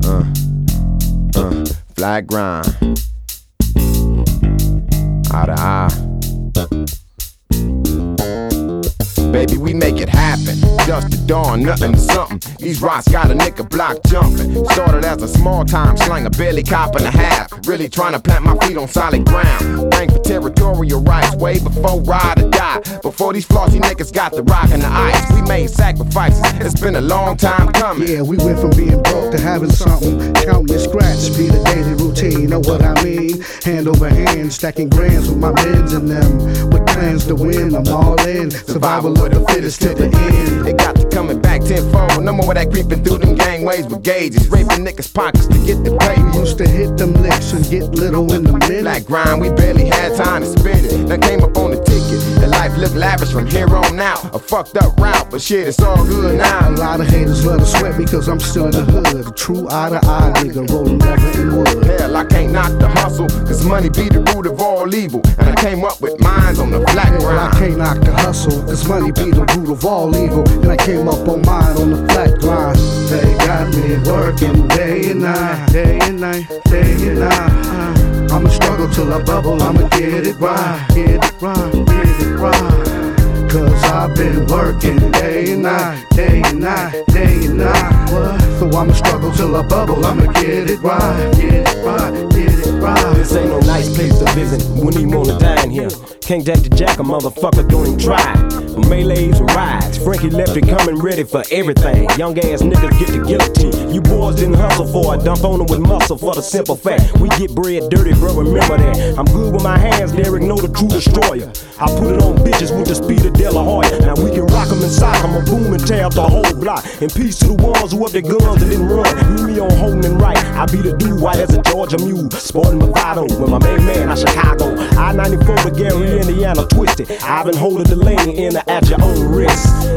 Flat grind. Eye to eye. Baby, we make it happen. Dust to dawn, nothing to something. These rocks got a nigga block jumping. Started as a small time slanger, barely cop and a half. Really trying to plant my feet on solid ground. Bang for territorial rights, way before ride or die. Before these flossy niggas got the rock and the ice. We made sacrifices, it's been a long time coming. Yeah, we went from being broke to having something. Counting your scratch, be the daily routine, know what I mean? Hand over hand, stacking grands with my men's and them. With plans to win, I'm all in. Survival of the fittest till the end. It got to coming back tenfold. No more of that creeping through them gangways with gauges. Raping niggas' pockets to get the pay. We used to hit them licks and get little in the minute. Black grind, we barely had time to spend it. That came up on the ticket. The life looked lavish from here on out. A fucked up route, but shit, it's all good now. A lot of haters love to sweat because I'm still in the hood. A true eye-to-eye nigga, rolling leather in wood. Hell, I can't knock the hustle, cause money be the root of all evil. And I came up with mines on the black grind. Hell, I can't knock the hustle, cause money be the root of all evil. And I came up on mine on the flat grind. They got me working day and night, day and night, day and night. I'ma struggle till I bubble, I'ma get it right, get it right, get it right. Cause I've been working day and night, day and night, day and night. What? So I'ma struggle till I bubble, I'ma get it right, get it right, get it right. This ain't no nice place to visit, wouldn't even wanna dine here. Can't jack the jack, a motherfucker don't even try. Melees and rides, Frankie left it coming ready for everything. Young ass niggas get the guillotine. You boys didn't hustle for a dump on them with muscle for the simple fact. We get bread dirty, bro, remember that. I'm good with my hands, Derek know the true destroyer. I put it on bitches with the speed of De La Hoya. Now we can rock them and sock them, a boom and tear up the whole block. And peace to the ones who up their guns and didn't run. Leave me on holding and right. I be the dude white as a Georgia mule, sporting Movado with my main man out Chicago. I-94 to Gary, Indiana, twisted. I've been holding the lane in the at your own risk.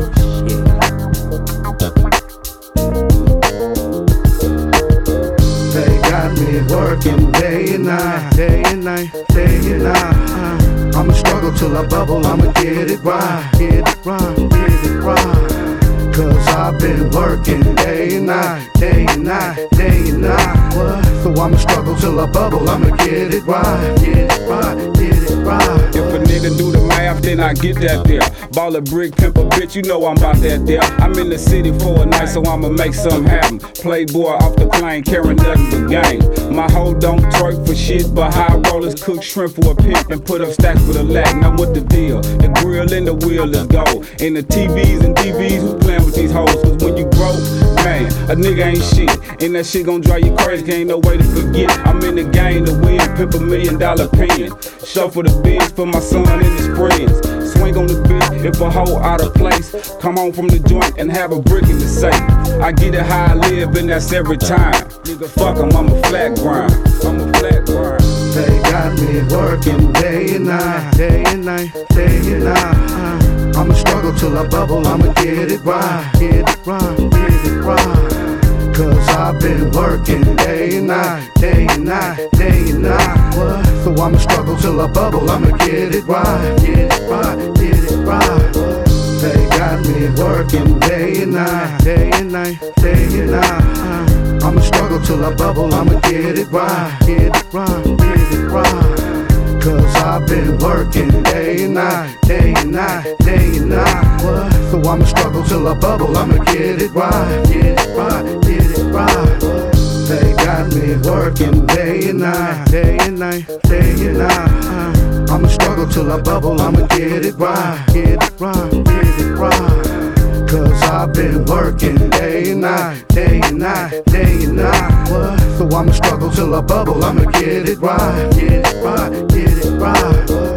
They got me working day and night, day and night, day and night. I'ma struggle till I bubble, I'ma get it right, get it right, get it right. Cause I've been working day and night, day and night, day and night. What? So I'ma struggle till I bubble, I'ma get it right, get it right, get it right. If a nigga do the math, then I get that there. Ball a brick, pimp a bitch, you know I'm about that there. I'm in the city for a night, so I'ma make something happen. Playboy off the plane, carrying nothing but game. My hoe don't twerk for shit, but high rollers cook shrimp for a pimp and put up stacks with a lack. Now what the deal? The grill and the wheel is gold. And the TVs and DVs, who playin' with these hoes? Cause when you broke, man, a nigga ain't shit. And that shit gon' drive you crazy, ain't no way to forget. I'm in the game to win, pimp $1 million pen. Shuffle the biz for my son and his friends. Swing on the bitch if a hoe out of place. Come home from the joint and have a brick in the safe. I get it how I live and that's every time. Nigga fuck 'em, I'm a flat grind. I'm a flat grind. They got me working day and night, day and night, day and night. I'ma struggle till I bubble, I'ma get it right, get it right, get it right. Cause I've been working day and night, day and night, day and night. What? So I'ma struggle till I bubble, I'ma get it right, get it right, get it right. They got me working day and night, day and night, day and night. I'ma struggle till I bubble, I'ma get it right, get it right, get it right. Cause I've been working day and night, day and night, day and night. What? So I'ma struggle till I bubble, I'ma get it right, get it right, get it right. They got me working day and night, day and night, day and night. I'ma struggle till I bubble, I'ma get it right, get it right, get it right. Cause I've been working day and night, day and night, day and night. What? So I'ma struggle till I bubble, I'ma get it right, get it right, get it right.